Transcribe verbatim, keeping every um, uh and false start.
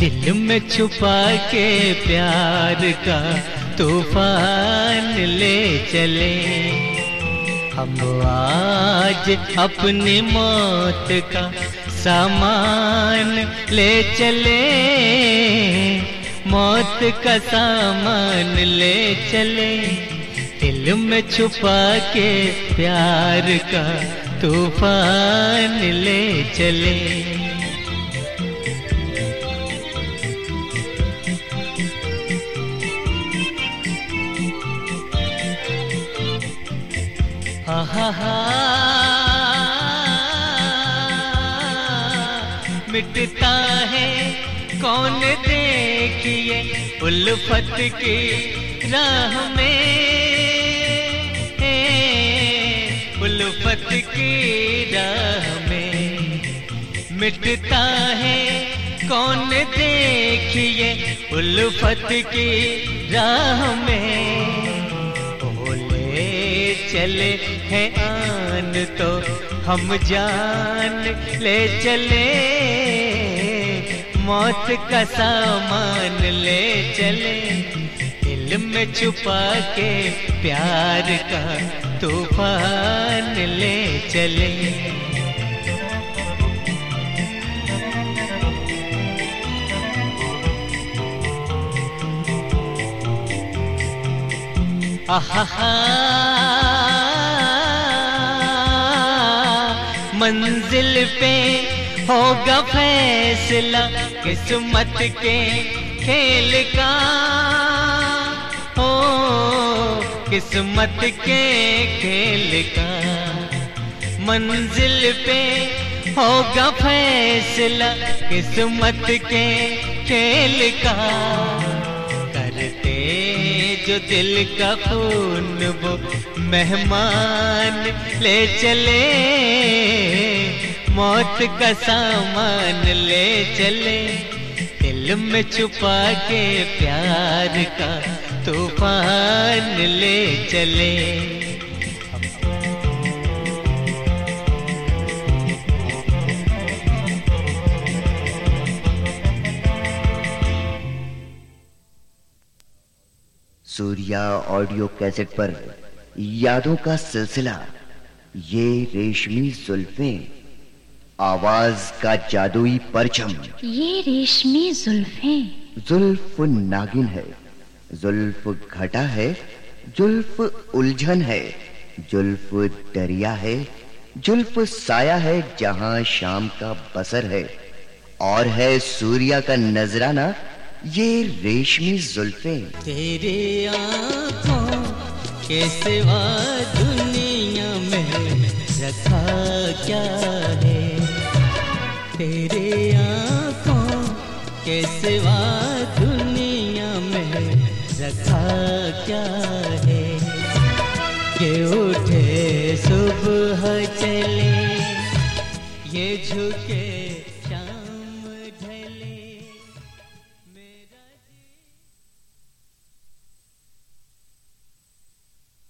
दिल में छुपा के प्यार का तूफान ले चले। हम आज अपनी मौत का सामान ले चले, मौत का सामान ले चले। दिल में छुपा के प्यार का तूफान ले चले। हा हा हा मिटता है कौन देखिए उल्फत की राह में, उल्फत की राह में। मिटता है कौन देखिए उल्फत की राह में। चले हैं आन तो हम जान ले चले, मौत का सामान ले चले। दिल में छुपा के प्यार का तूफान ले चले। आहा मंजिल पे होगा फैसला किस्मत के खेल का, हो किस्मत के खेल का। मंजिल पे होगा फैसला किस्मत के खेल का। करते जो दिल का खून वो मेहमान ले चले, मौत का सामान ले चले। दिल में छुपा के प्यार का तूफान ले चले। सूर्या ऑडियो कैसेट पर यादों का सिलसिला, ये रेशमी जुल्फें, आवाज का जादुई परचम। ये रेशमी जुल्फें, जुल्फ नागिन है, जुल्फ घटा है, जुल्फ उलझन है, जुल्फ दरिया है, जुल्फ साया है जहां शाम का बसर है। और है सूर्या का नजराना, ये रेशमी जुल्फें। तेरे आँखों के सिवा दुनिया में रखा क्या है, तेरे आँखों के सिवा दुनिया में रखा क्या है। ये उठे सुबह चले, ये झुके